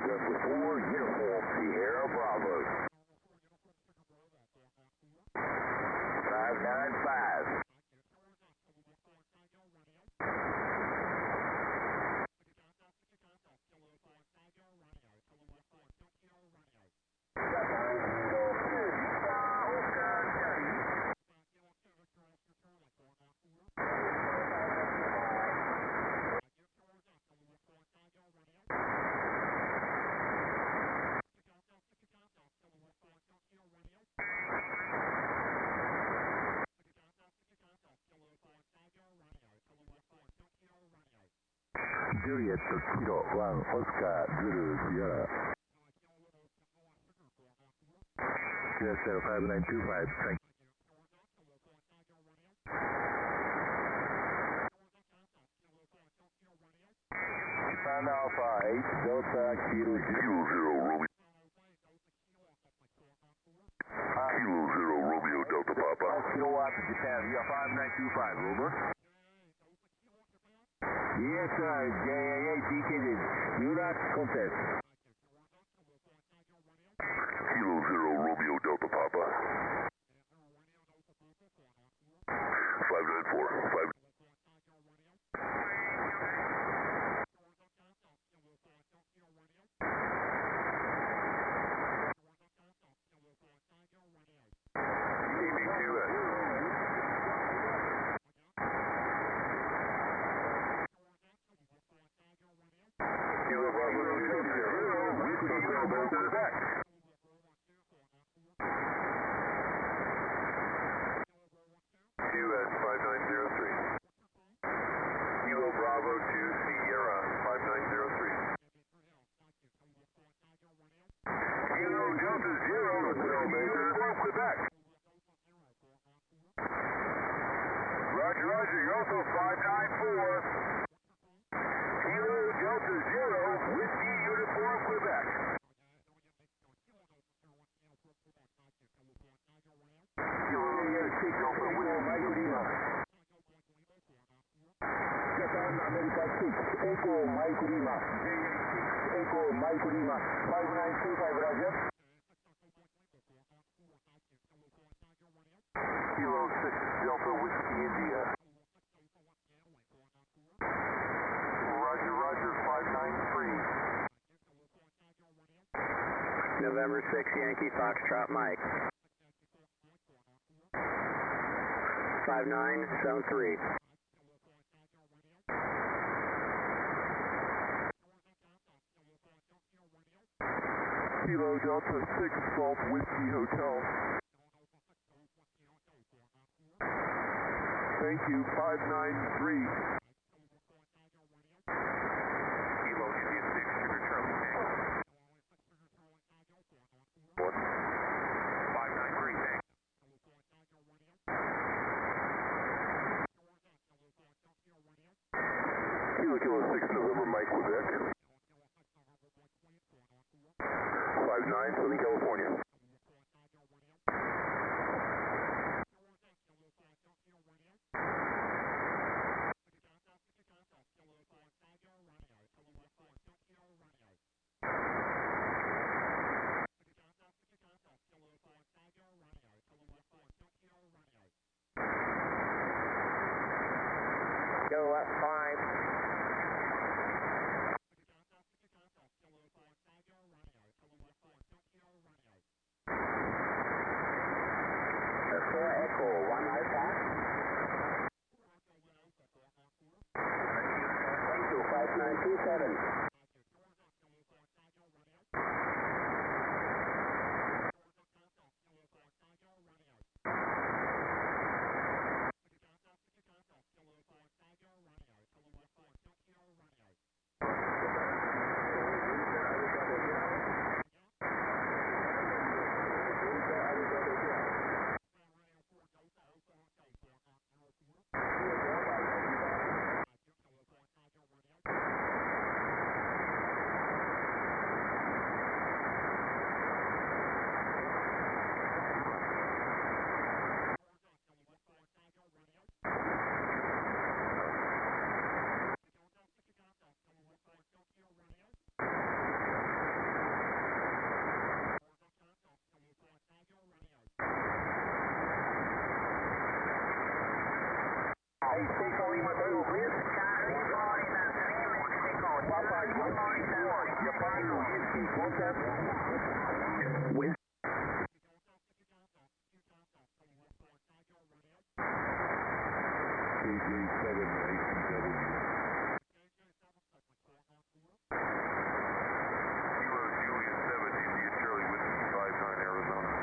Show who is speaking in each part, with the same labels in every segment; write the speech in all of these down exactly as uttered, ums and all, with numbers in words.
Speaker 1: Delta four, Uniform Sierra Bravo. five nine five. Juliet Kilo one Oscar Zulu Sierra. Yes, sir, five nine two five, thank you. Japan Alpha eight Delta Kilo Zero Zero Romeo. Kilo Zero Romeo Delta Papa. Kilowatt Japan via five nine two five, over. Yes, sir, J A A D K did. Do not contest. Kilo Zero Romeo Delta Papa. five nine four, five. C B two S. Kilo Bravo two zero, Whiskey Delta to the back. Q S five nine zero three. Kilo Bravo two Sierra five nine zero three. Kilo Delta zero, Whiskey Quebec. Roger, Roger, Yoso five nine four. Kilo Delta zero, Whiskey Uniform Quebec. Kilo six Delta Whiskey Mike Lima. Japan America six Echo Mike Lima. Echo Mike Lima. five nine two five, Roger. Kilo six Delta Whiskey India. Roger, Roger, five nine three. November six Yankee Foxtrot Mike. five nine seven three. Kilo Delta six Golf Whiskey Hotel. Thank you, five nine three. Kilo India six Sugar Charlie Tango. five nine three, thanks. Kilo Kilo six November Mike Quebec. five nine Southern California. Go up five. four Echo, one Alpha. Thank you, five nine two seven. Mexico, Lima Tango, please. Florida, three Mexico, Papa, forty-four, Japan, Whiskey, contact. Whiskey. K J seven, I C W. Kilo Juliet seven, India Charlie Whiskey, five nine, Arizona.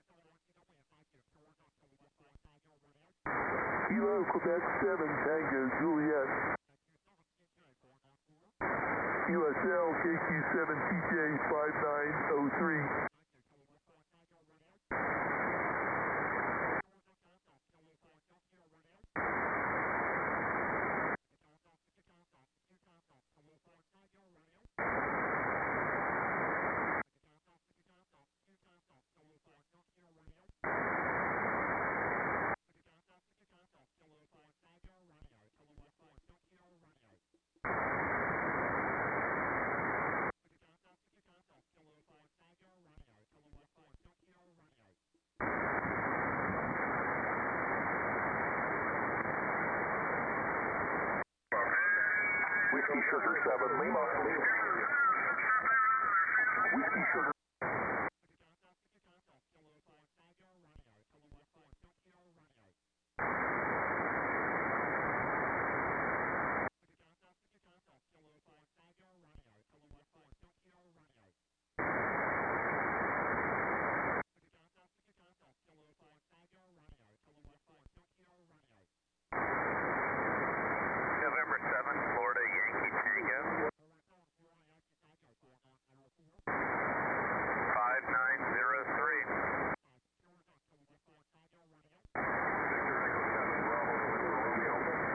Speaker 1: Kilo Quebec seven, Tango Juliet. U S L K Q seven T J five nine oh three. Whiskey Sugar seven, Lima. Whiskey Sugar. November seventh, Florida Yankee Tango. five nine zero three. Victor Echo seven, Bravo, November Romeo.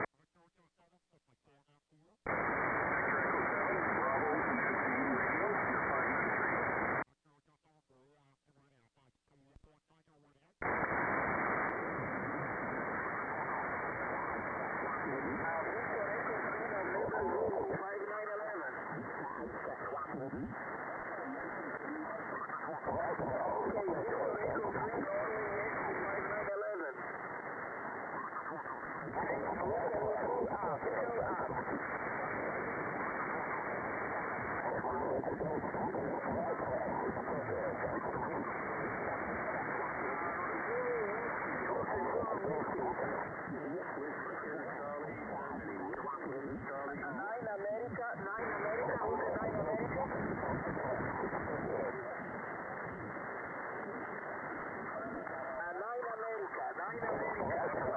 Speaker 1: Victor Echo seven, Bravo, fifteen, Radio, your five nine three. Nine America, nine America, who's the nine America? Uh, nine America, nine America.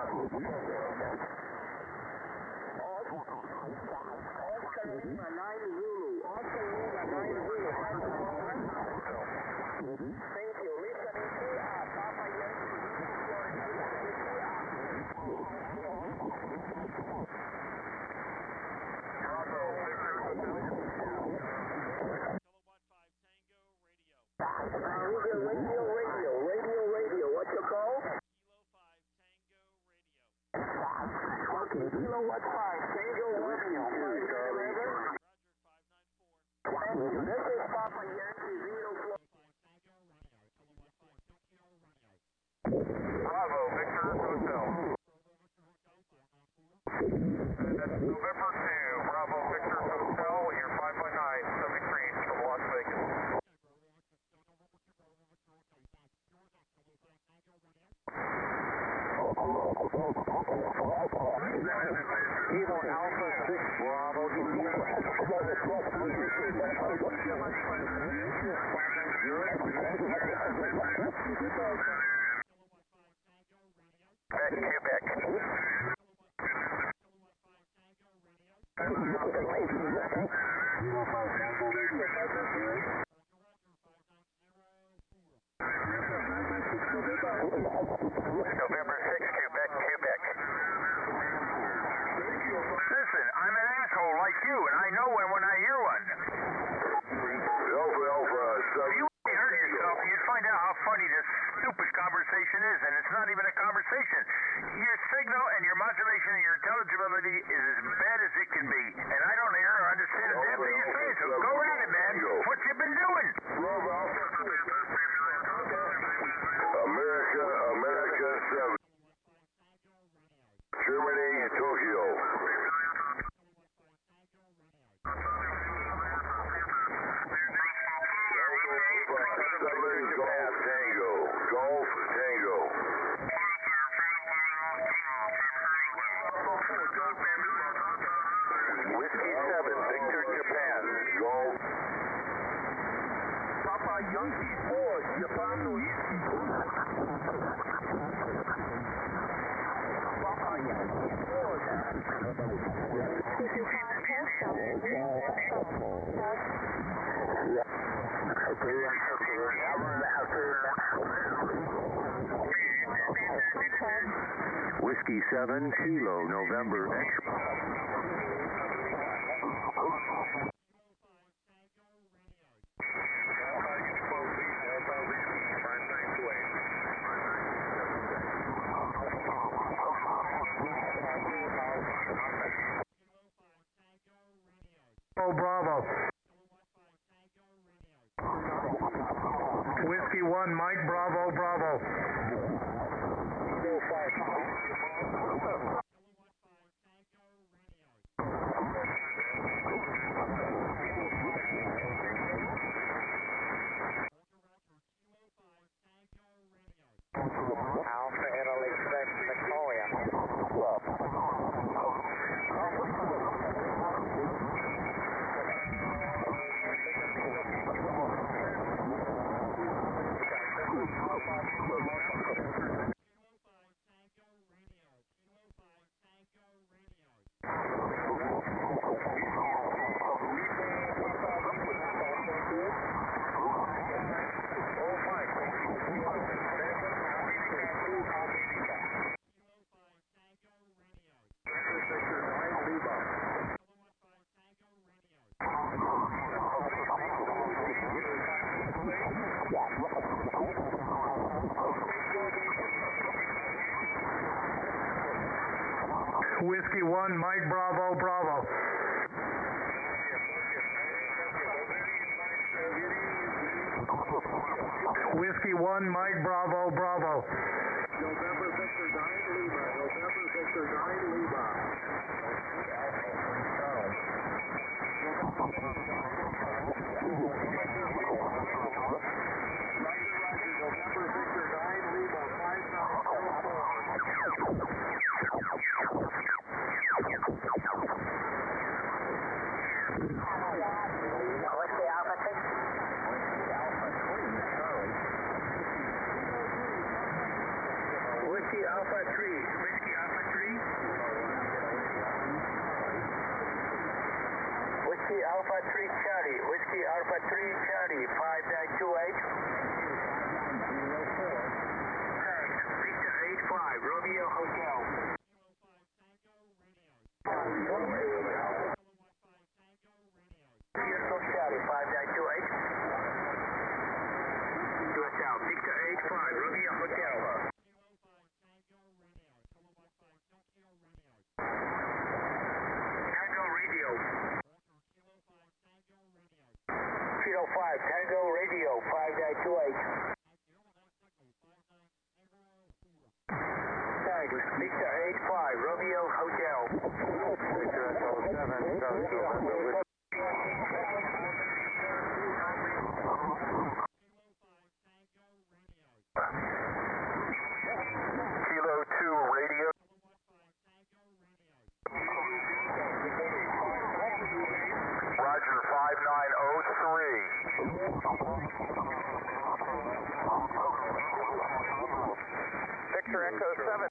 Speaker 1: Oscar Lima, nine Zulu. Oscar Lima, nine Zulu. Thank you. Listening to uh, Papa Yankee, Florida. Bravo, Victor, radio, radio, radio, radio, radio. What's your call?
Speaker 2: Kilo five Tango Radio.
Speaker 1: Okay, Kilo what five, Tango Radio.
Speaker 2: Roger, five nine four.
Speaker 1: Thank you. This is Papa Yankee, Zero Four. Bravo, Victor Hotel. And that's November two, Bravo, Victor Hotel, your five one nine, seventy-three inch from Las Vegas. Kilo Alpha six, Bravo, at Quebec. November sixth, Quebec, Quebec. Listen, I'm an asshole like you, and I know when when I hear one. Alpha, Alpha, seven. If you really hurt yourself, you'd find out how funny this stupid conversation is, and it's not even a conversation. Your signal and your modulation and your intelligibility is as bad as it can be, and I don't hear or understand a damn thing you're saying, so go at it, man. What you been doing? America, America seven. Germany, Tokyo.
Speaker 3: Whiskey seven, Kilo, November, X.
Speaker 4: Oh, Bravo. Whiskey one, Mike, Bravo, Bravo.
Speaker 5: Alpha Italy six, Victoria.
Speaker 4: Whiskey one, Mike, Bravo, Bravo. Whiskey one, Mike, Bravo, Bravo.
Speaker 6: November Victor nine Lima. November Victor nine Lima. Roger, Roger. November Victor nine Lima. five nine zero four.
Speaker 5: What's the Alpha six?
Speaker 1: Whiskey Alpha three. Whiskey Alpha three.
Speaker 5: Whiskey Alpha three Charlie. Whiskey Alpha three Charlie. five nine two eight.
Speaker 1: Victor eight five. Romeo Hotel.
Speaker 5: Charlie. five nine two eight.
Speaker 1: What's out? Victor eight five. Romeo Hotel. Tango Radio.
Speaker 5: Kilo five Tango Radio. five nine two eight.
Speaker 1: Thanks. Victor eight five. Romeo Hotel.
Speaker 3: Victor Echo seven, November,
Speaker 1: Kilo two Radio. Roger five nine oh three. Victor Echo seven.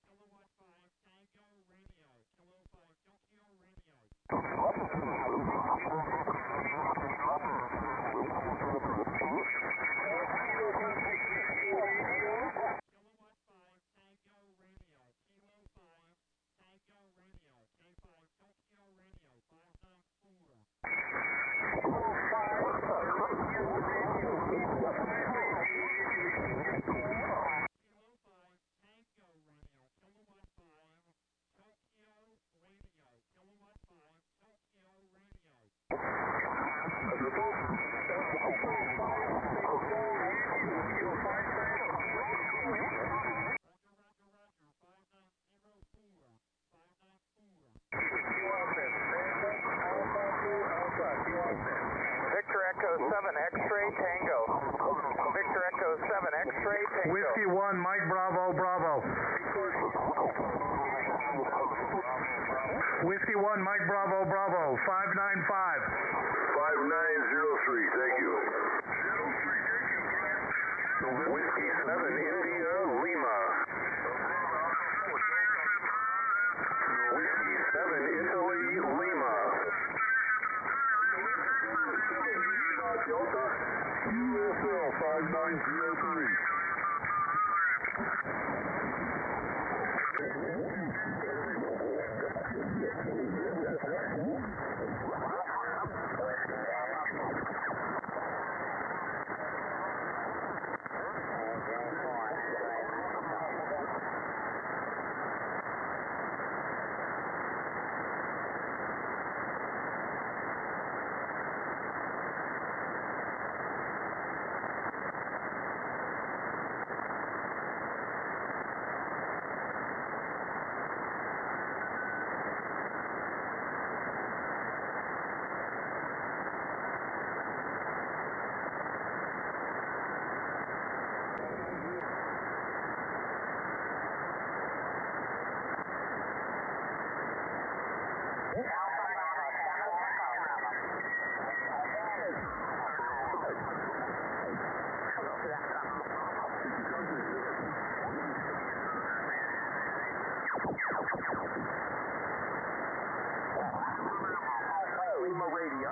Speaker 1: Victor Echo seven X-ray Tango. Victor Echo seven X-ray Tango.
Speaker 4: Whiskey one, Mike, Bravo, Bravo. Whiskey one, Mike, Bravo, Bravo. five nine five.
Speaker 1: five nine zero three, thank you. Whiskey seven India Lima. Whiskey seven
Speaker 5: Lima Radio.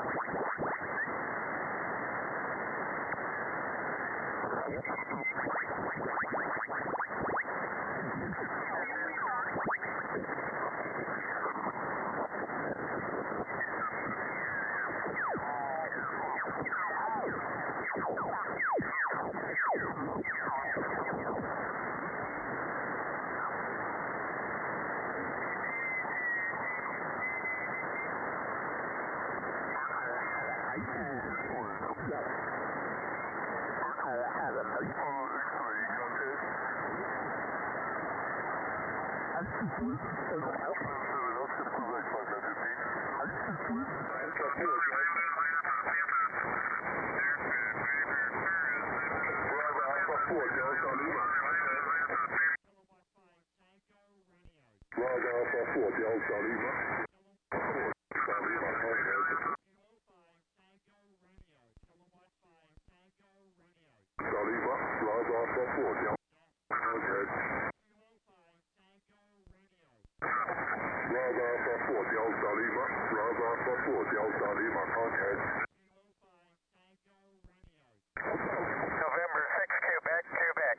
Speaker 5: November six, Quebec, Quebec.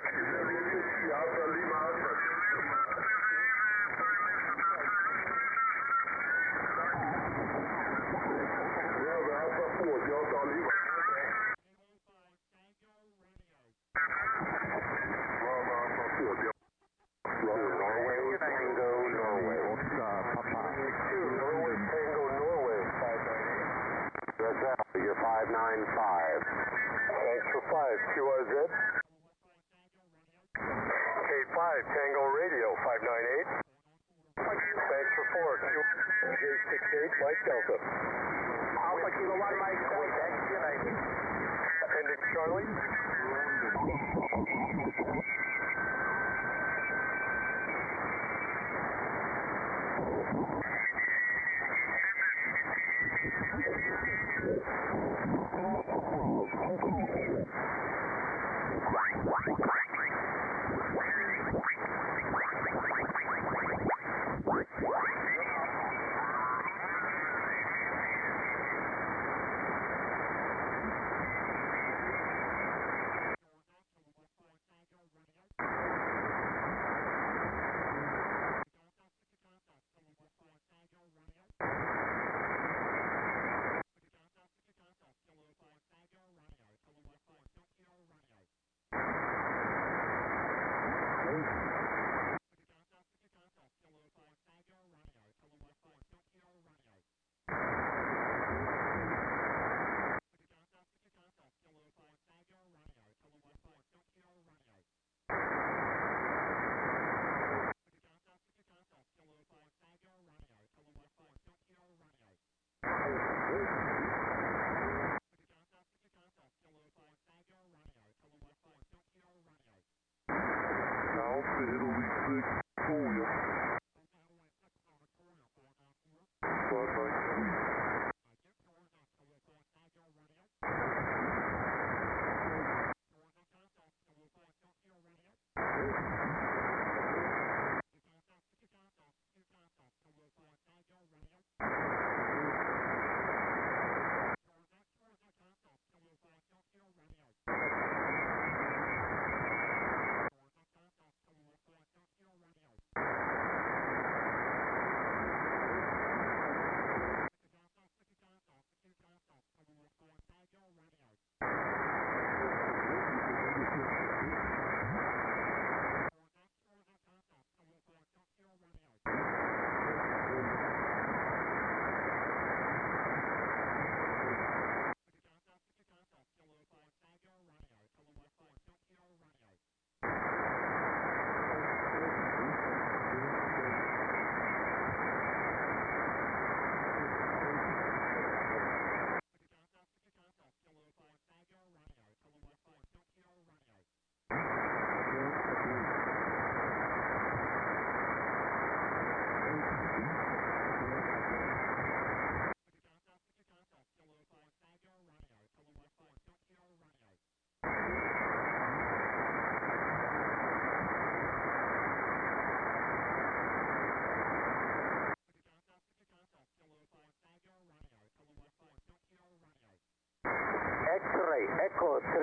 Speaker 3: Norway, Tango, Norway. Oscar, Papa.
Speaker 5: Norway, Tango, Norway, five nine eight.
Speaker 3: That's out. You're five nine five.
Speaker 5: Thanks for five, Q R Z. K five, Tango Radio, five nine eight. Thanks for four, Q J six eight, Mike Delta. Alpha Kilo one, Mike Delta, United. Appendix Charlie.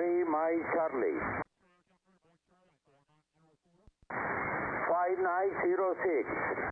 Speaker 3: three, Mike Charlie. five nine zero six.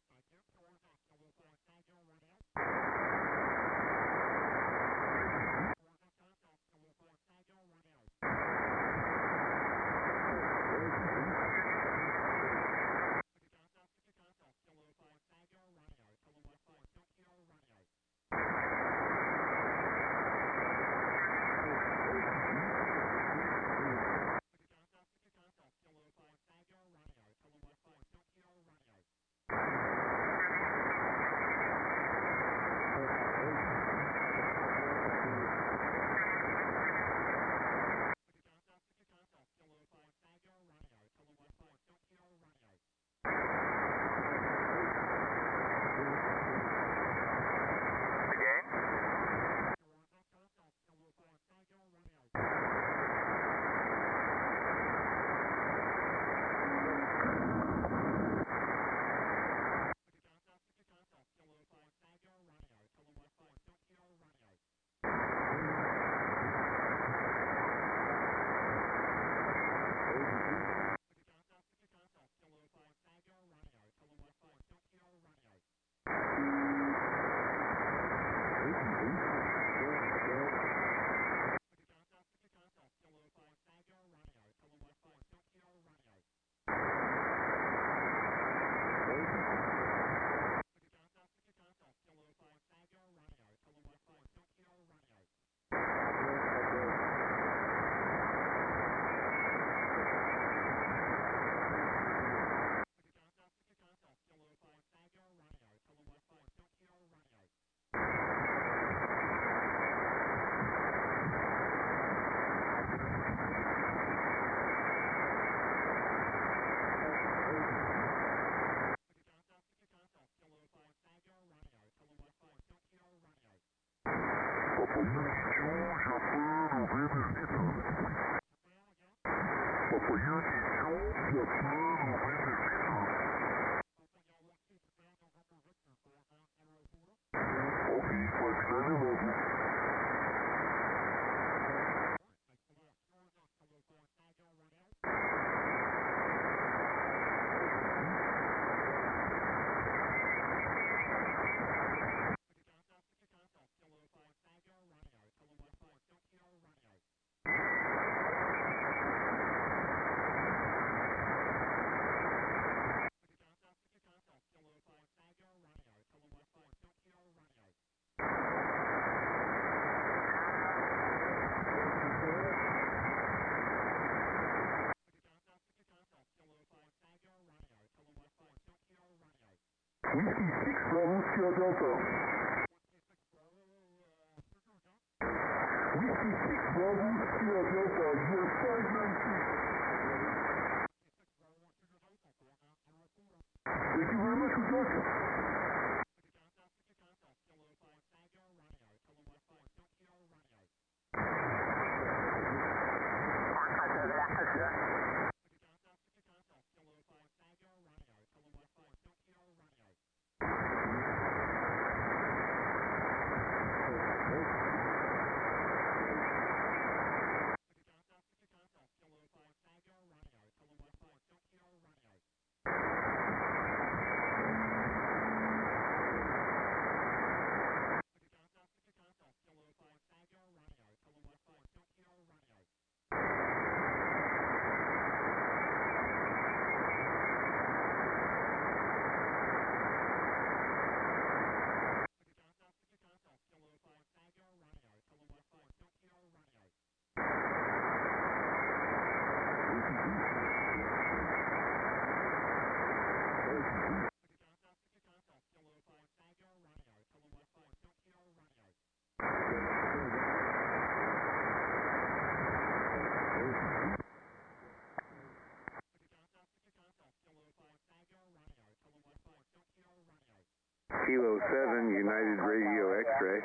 Speaker 3: Kilo seven, United Radio X-ray.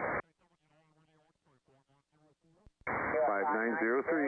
Speaker 3: five nine zero three.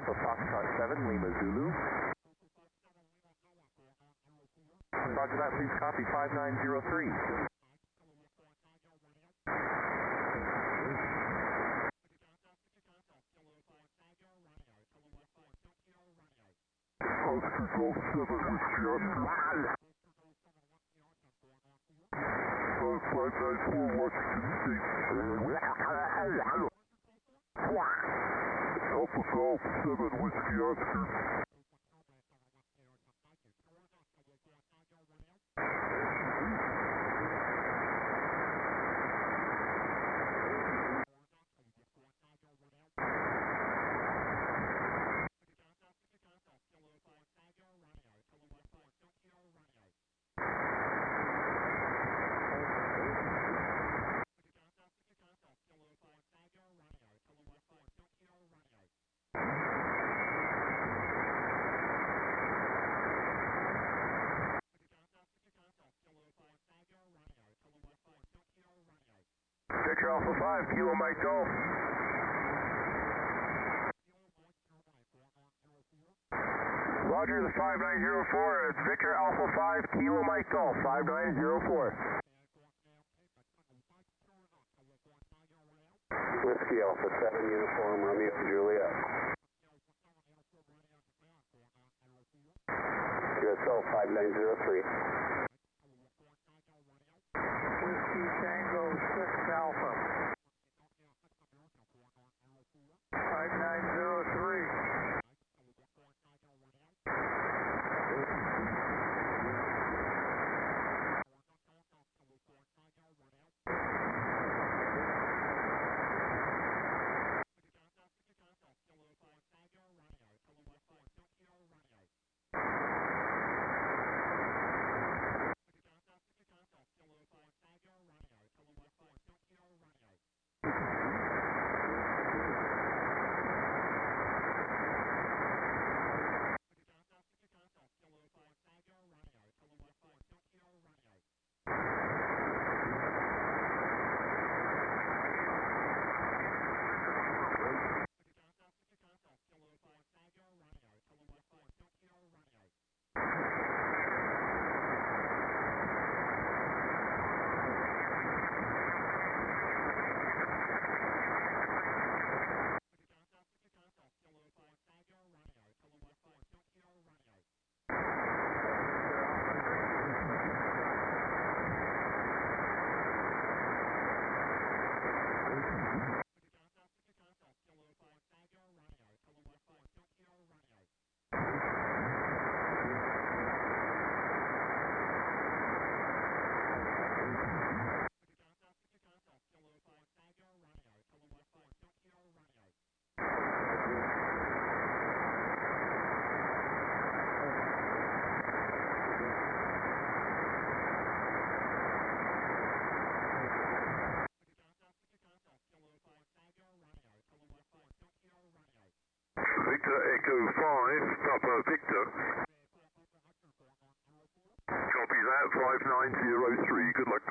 Speaker 5: Alpha Foxtrot seven, Lima Zulu. Roger that, please copy five nine zero three.
Speaker 7: Control seven, Whiskey Oscar. five nine four, Washington State. Alpha Golf seven, Whiskey Oscar.
Speaker 5: Victor Alpha five, Kilo Mike Golf. Roger the five nine zero four, it's Victor Alpha five, Kilo Mike Golf, five nine zero four.
Speaker 3: Whiskey Alpha seven, Uniform Romeo Juliet. U S L five nine zero three.
Speaker 6: Whiskey Tango six Alpha. five nine zero three.
Speaker 7: Victor Echo five, Papa Victor. Copy that, five nine zero three, good luck.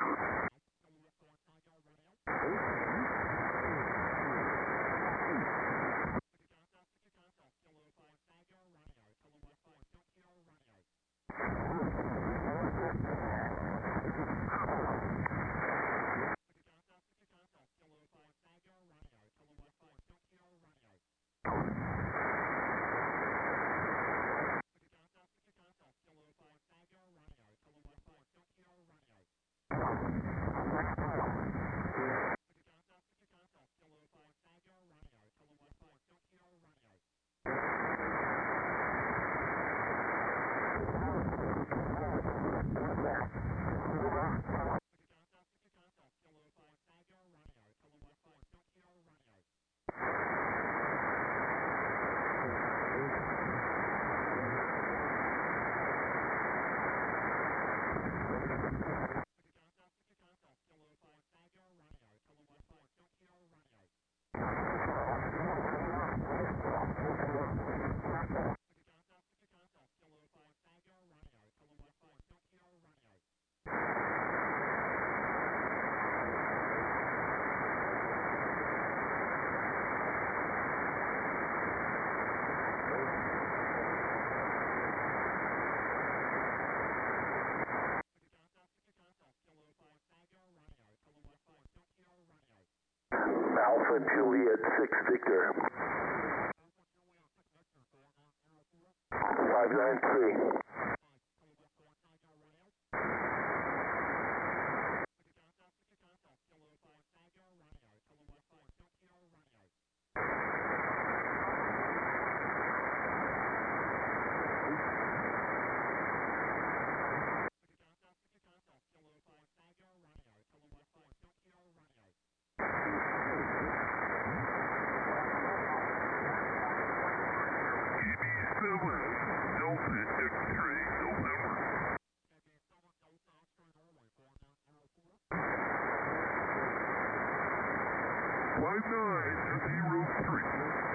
Speaker 3: Alpha Juliet six Victor. five nine three.
Speaker 7: five nine zero three.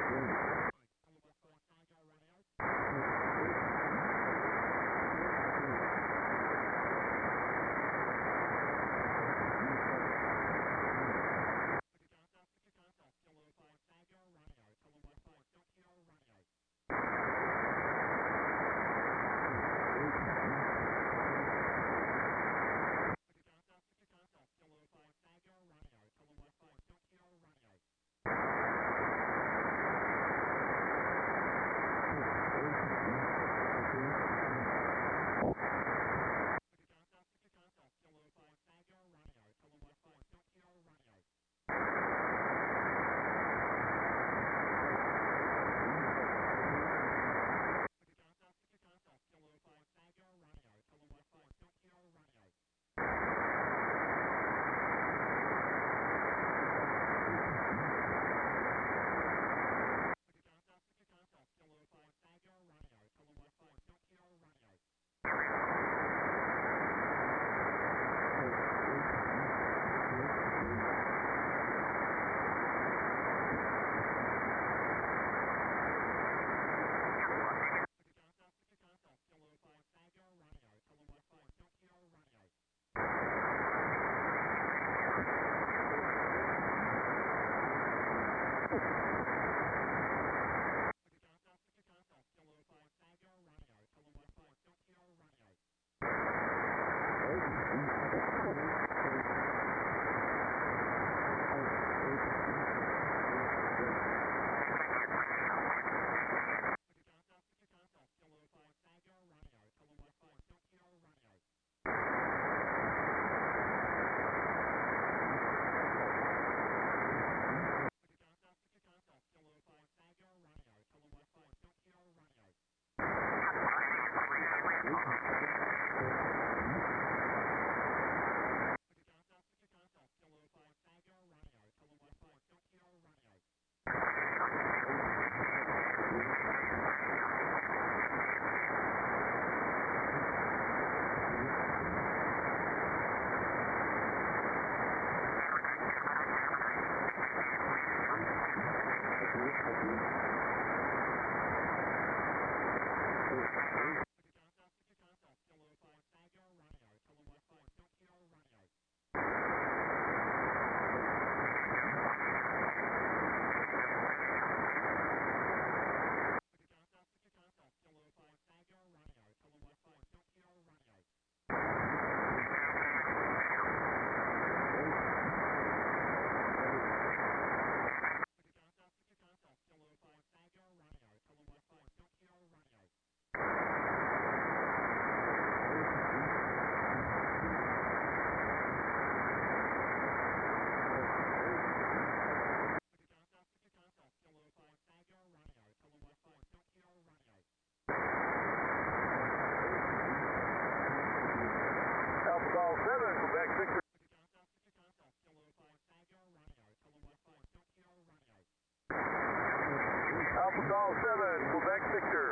Speaker 7: Alpha Golf seven, Quebec Victor.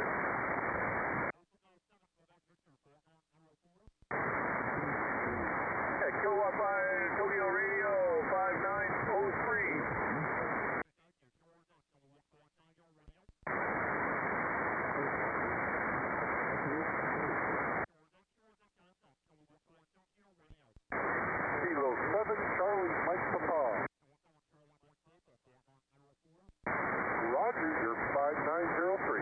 Speaker 7: Yeah, Kilowatt five, Tokyo Radio, five nine oh three. Kilo seven, Charlie Mike Papa. Roger, you're five nine zero three.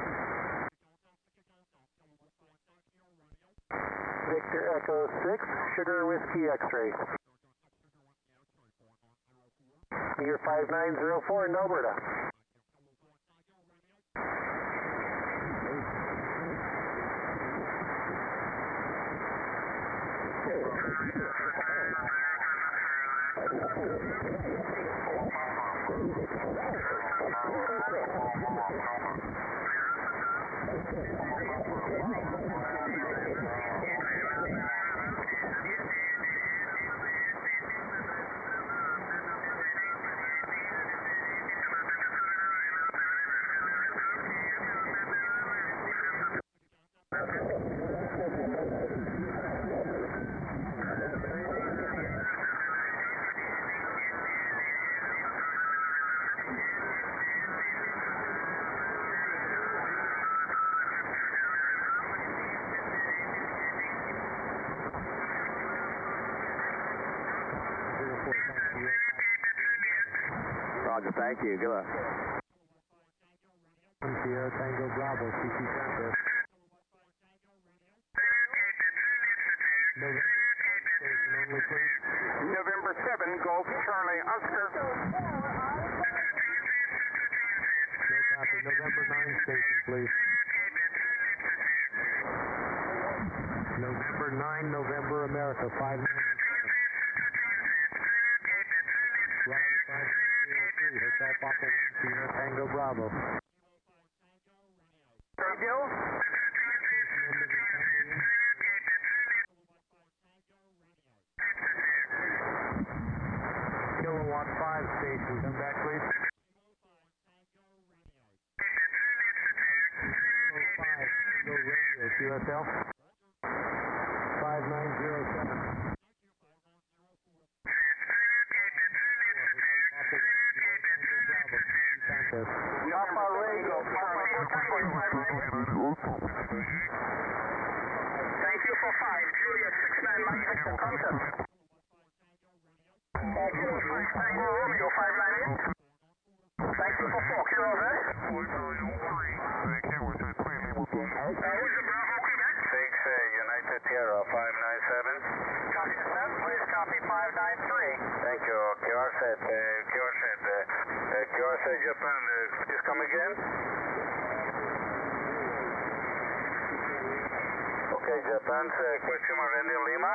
Speaker 7: Victor Echo six.
Speaker 5: Sugar Whiskey X-ray. Year five nine zero four in Alberta.
Speaker 3: Roger, thank you. Good luck.
Speaker 5: Sierra Tango Bravo, C T Center.
Speaker 1: November seven, Golf Charlie Oscar.
Speaker 5: No copy. November nine station, please. November nine, November America, five nine seven. Roger, five nine zero three, Hotel Papa one, Sierra Tango Bravo.
Speaker 1: Radio?
Speaker 5: Kilowatt five station, come back please. Kilo five, Tango Radio, Q S L. five nine zero seven.
Speaker 1: Papa Radio, thank you for five, Julia six nine Mike Victor Contact. Kilo five Tango Romeo five nine eight. Thank you for four, Kilo over. Who's the Bravo Quebec? six uh, United Sierra five nine seven. Copy that, please copy five nine three. Thank you, Q R set, uh, Q R set, uh, uh, Q R set Japan, uh, please come again. Okay, Japan's uh, question mark ending Lima.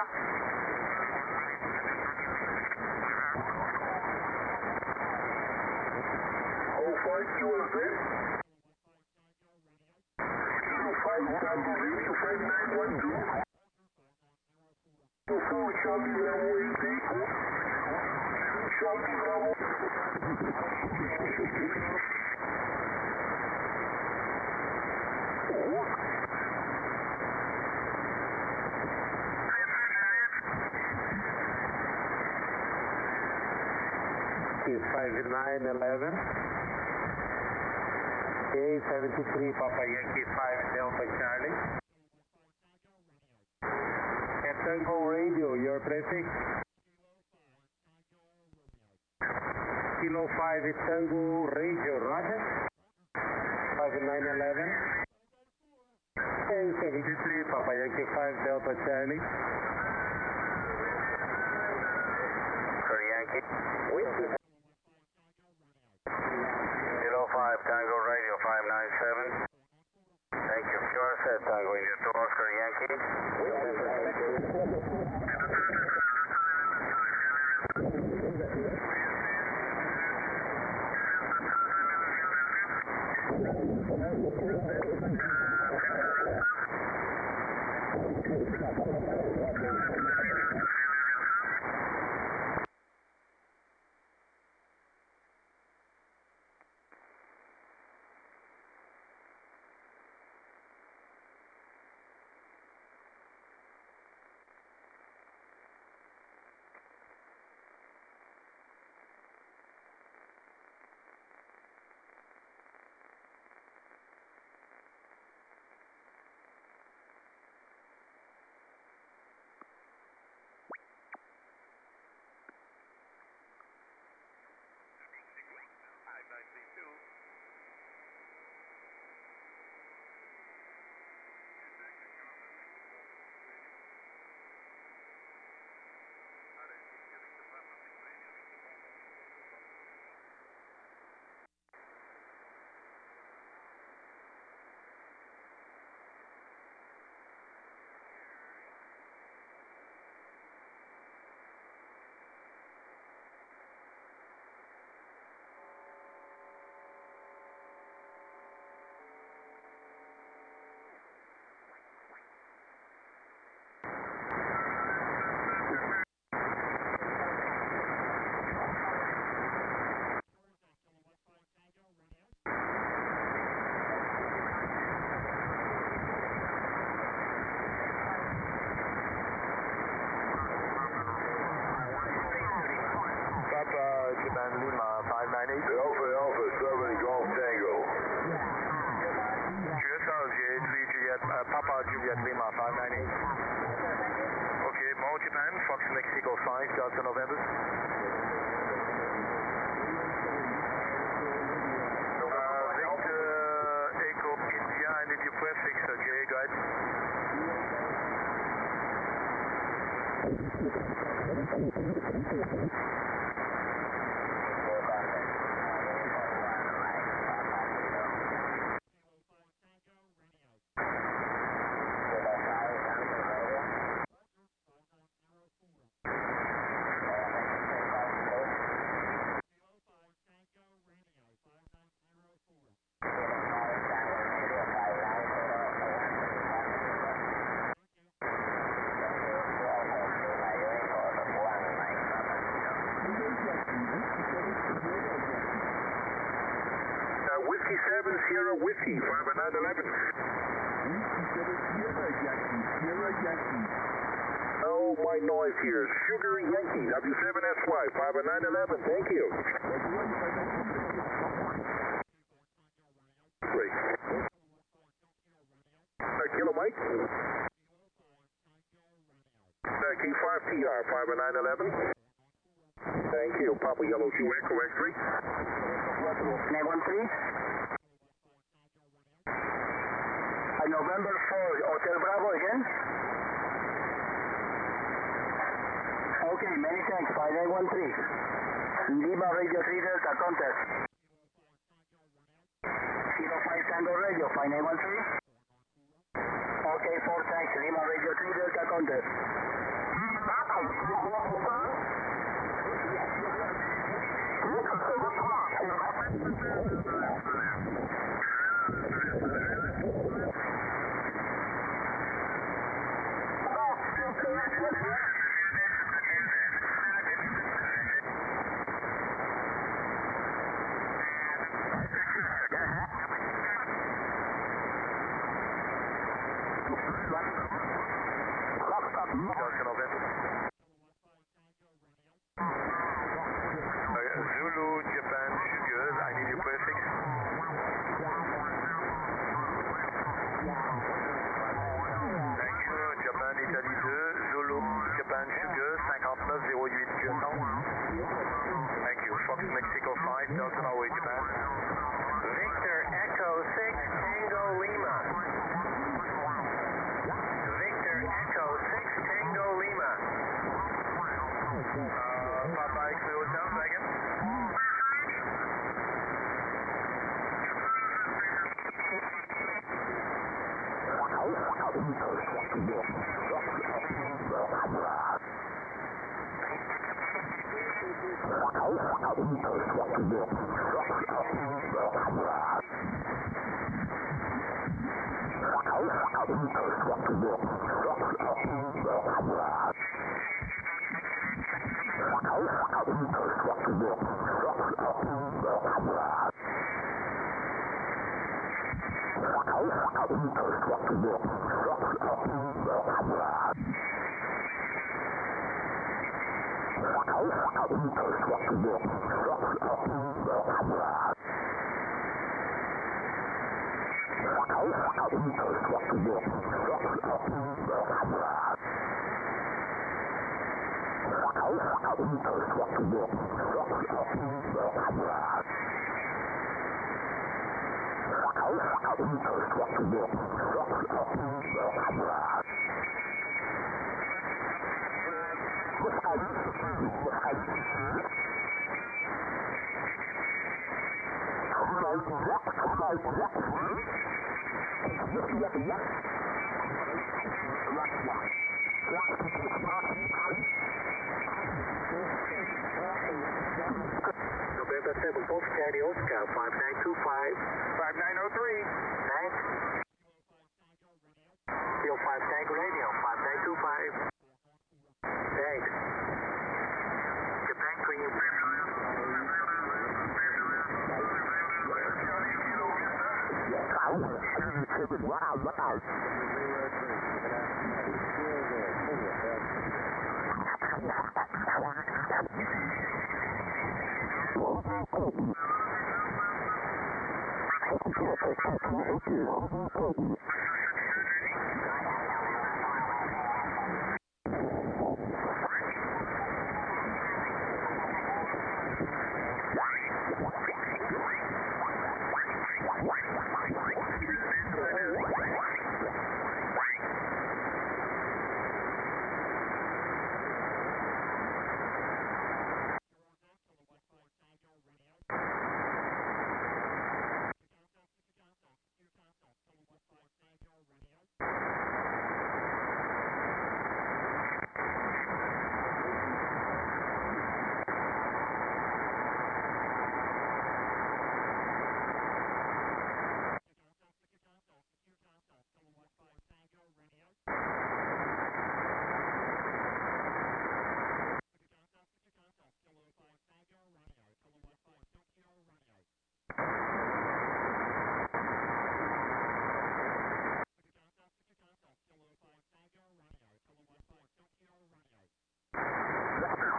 Speaker 6: Oh five Q S A. Kilo five Tango Radio five nine one two. Kilo four Charlie Bravo eight eight. Charlie Bravo.
Speaker 5: five nine eleven. A seventy-three Papa Yankee five Delta Charlie. At Tango Radio, your prefix. Kilo five is Tango Radio, Roger. five nine eleven. A seventy-three Papa Yankee five Delta Charlie.
Speaker 1: Yankee. Kilo five Tango Radio five nine seven. Thank you. Q R set Tango India to Oscar Yankee.
Speaker 5: Juliet Lima, five nine eight.
Speaker 1: Okay, Mo Japan, Fox Mexico five, Delta November. Uh, Victor Echo India, I need your prefix, okay, go ahead. Whiskey seven, Sierra Whiskey, five nine eleven. Oh, my noise here. Sugar Yankee, W seven S Y, five nine eleven, thank you. Great. Uh, Kilo Mike? Uh, King five T R, five nine eleven. Thank you. Papa Yellow two Echo X-ray.
Speaker 5: nine one three. Uh, November four, Hotel Bravo again. Okay, many thanks, five nine one three. Lima Radio three Delta, contest. zero five Tango Radio, five nine one three. Okay, four thanks, Lima Radio three Delta, contest.
Speaker 1: Delta November. Uh, Zulu, Japan, Sugars, I need your prefix. Thank you, Japan, Italie deux, Zulu, Japan, Sugars, cinquante-neuf zéro huit Vietnam. Thank you, Fox Mexico five, Delta Norway, Japan.
Speaker 5: Victor Echo six, Tango Lima. Victor Echo six, Tango Lima.
Speaker 1: Uh, Papa X-ray Hotel, second.
Speaker 5: November seven, Fox Charlie Oscar, five nine two five.
Speaker 1: five nine oh three.
Speaker 5: Thanks. zero five Tango Radio, five nine two five. Thanks. Japan Queen.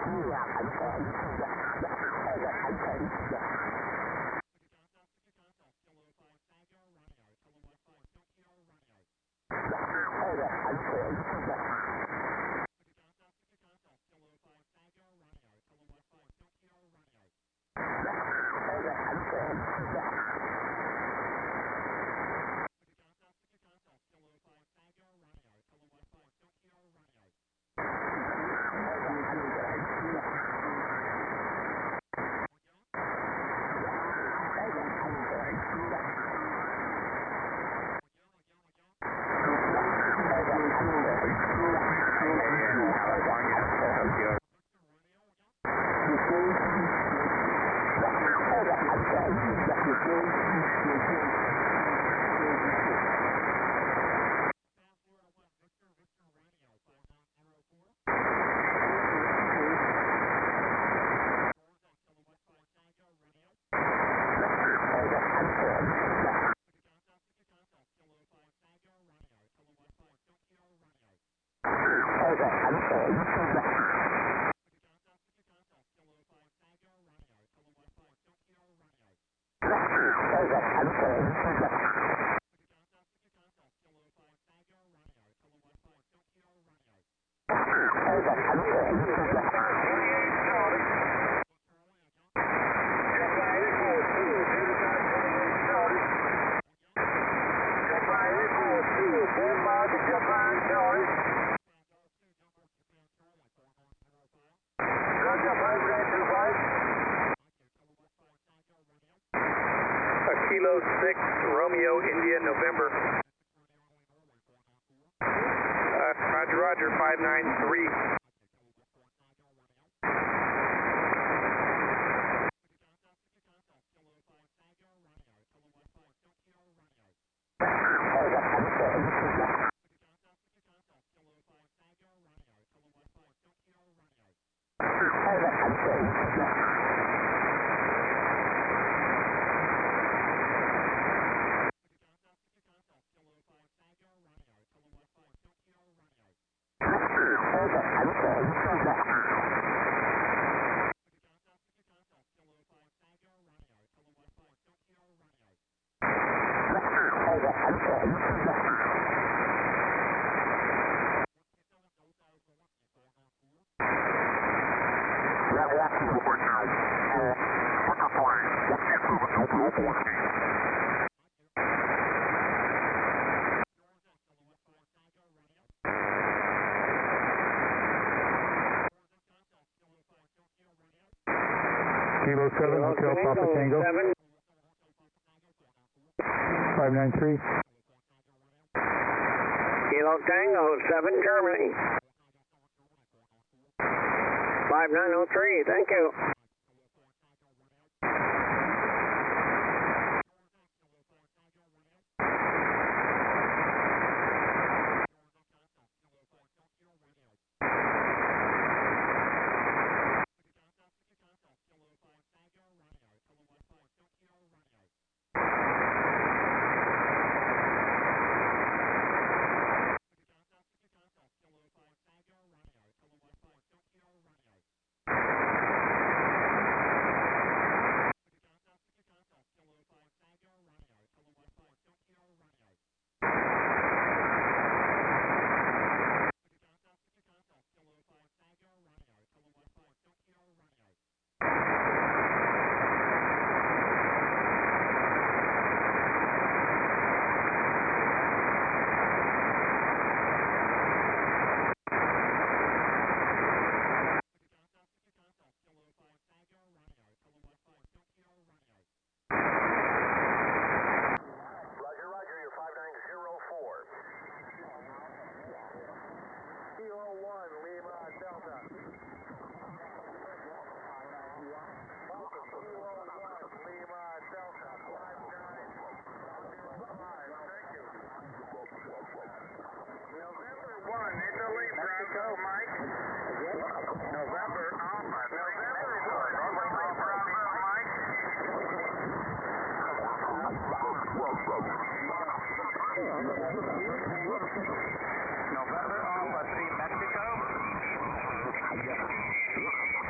Speaker 5: Kilo six, Romeo, India, November. Uh, Roger, Roger, five nine three.
Speaker 4: Kilo seven, Hotel Papa Tango. five nine three.
Speaker 5: Kilo Tango seven, Germany. five nine oh three, thank you.
Speaker 1: November Alpha three, Mexico.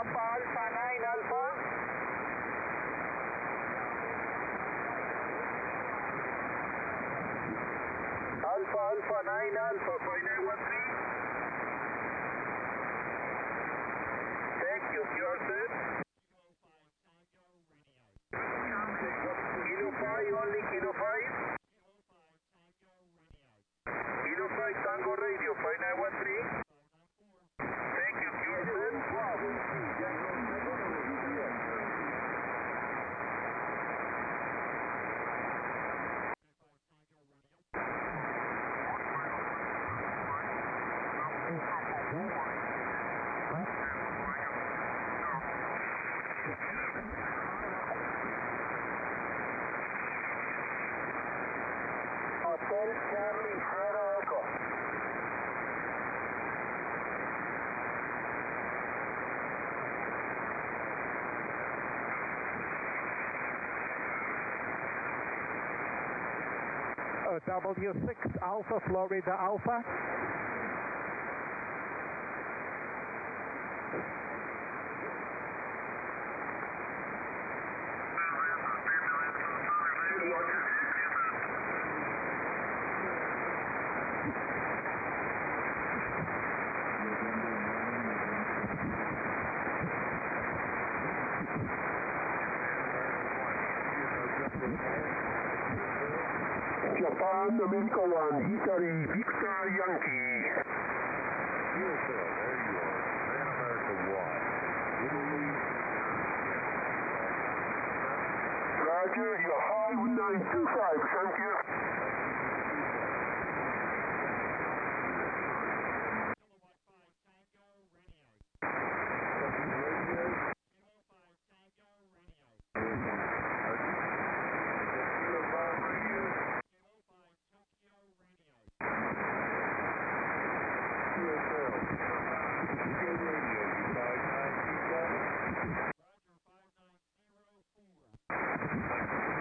Speaker 5: Papa Alpha nine Alpha. Alpha Alpha nine Alpha five nine one three. Thank you. You're set. Kilo five only, Kilo five. Kilo five Tango Radio five nine one three. Thank you. You're set. Hotel Charlie Sierra Echo.
Speaker 8: Uh, W six Alpha, Florida Alpha.
Speaker 7: Japan, America one, Hikari, Victor Yankee.
Speaker 3: Beautiful. There you are. Pan America one. Italy.
Speaker 7: Roger, you're high one nine two five, thank you.